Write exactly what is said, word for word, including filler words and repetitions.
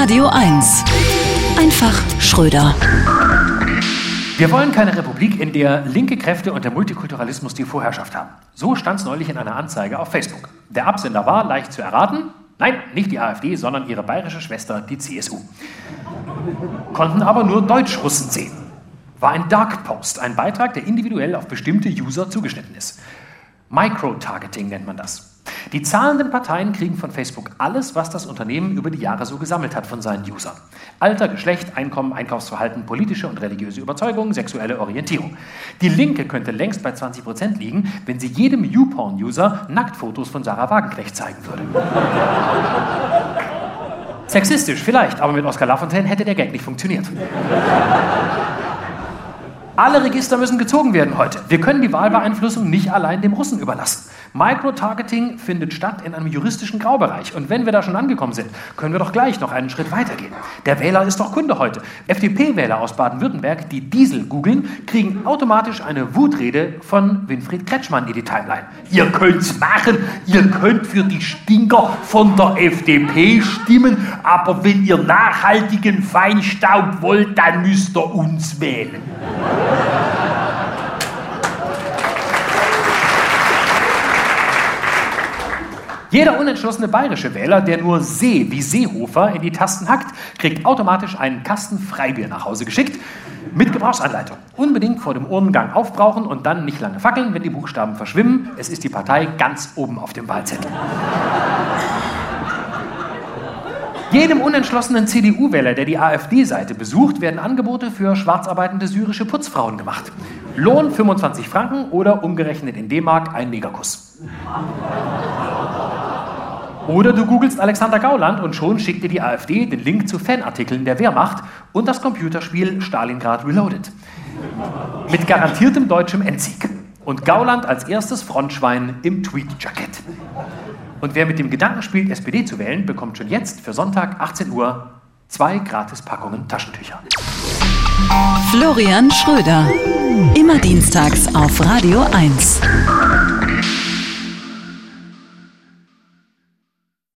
Radio eins. Einfach Schröder. Wir wollen keine Republik, in der linke Kräfte und der Multikulturalismus die Vorherrschaft haben. So stand es neulich in einer Anzeige auf Facebook. Der Absender war leicht zu erraten. Nein, nicht die AfD, sondern ihre bayerische Schwester, die C S U. Konnten aber nur Deutschrussen sehen. War ein Dark Post, ein Beitrag, der individuell auf bestimmte User zugeschnitten ist. Micro-Targeting nennt man das. Die zahlenden Parteien kriegen von Facebook alles, was das Unternehmen über die Jahre so gesammelt hat von seinen Usern. Alter, Geschlecht, Einkommen, Einkaufsverhalten, politische und religiöse Überzeugungen, sexuelle Orientierung. Die Linke könnte längst bei zwanzig Prozent liegen, wenn sie jedem YouPorn-User Nacktfotos von Sarah Wagenknecht zeigen würde. Sexistisch vielleicht, aber mit Oskar Lafontaine hätte der Gag nicht funktioniert. Alle Register müssen gezogen werden heute. Wir können die Wahlbeeinflussung nicht allein dem Russen überlassen. Microtargeting findet statt in einem juristischen Graubereich. Und wenn wir da schon angekommen sind, können wir doch gleich noch einen Schritt weitergehen. Der Wähler ist doch Kunde heute. F D P-Wähler aus Baden-Württemberg, die Diesel googeln, kriegen automatisch eine Wutrede von Winfried Kretschmann in die Timeline. Ihr könnt's machen, ihr könnt für die Stinker von der F D P stimmen, aber wenn ihr nachhaltigen Feinstaub wollt, dann müsst ihr uns wählen. Jeder unentschlossene bayerische Wähler, der nur See wie Seehofer in die Tasten hackt, kriegt automatisch einen Kasten Freibier nach Hause geschickt mit Gebrauchsanleitung. Unbedingt vor dem Urnengang aufbrauchen und dann nicht lange fackeln, wenn die Buchstaben verschwimmen. Es ist die Partei ganz oben auf dem Wahlzettel. Jedem unentschlossenen C D U-Wähler, der die AfD-Seite besucht, werden Angebote für schwarzarbeitende syrische Putzfrauen gemacht. Lohn fünfundzwanzig Franken oder umgerechnet in D-Mark ein Negerkuss. Oder du googelst Alexander Gauland und schon schickt dir die AfD den Link zu Fanartikeln der Wehrmacht und das Computerspiel Stalingrad Reloaded. Mit garantiertem deutschem Endsieg. Und Gauland als erstes Frontschwein im Tweed-Jackett. Und wer mit dem Gedanken spielt, S P D zu wählen, bekommt schon jetzt für Sonntag achtzehn Uhr zwei Gratispackungen Taschentücher. Florian Schröder. Immer dienstags auf Radio eins.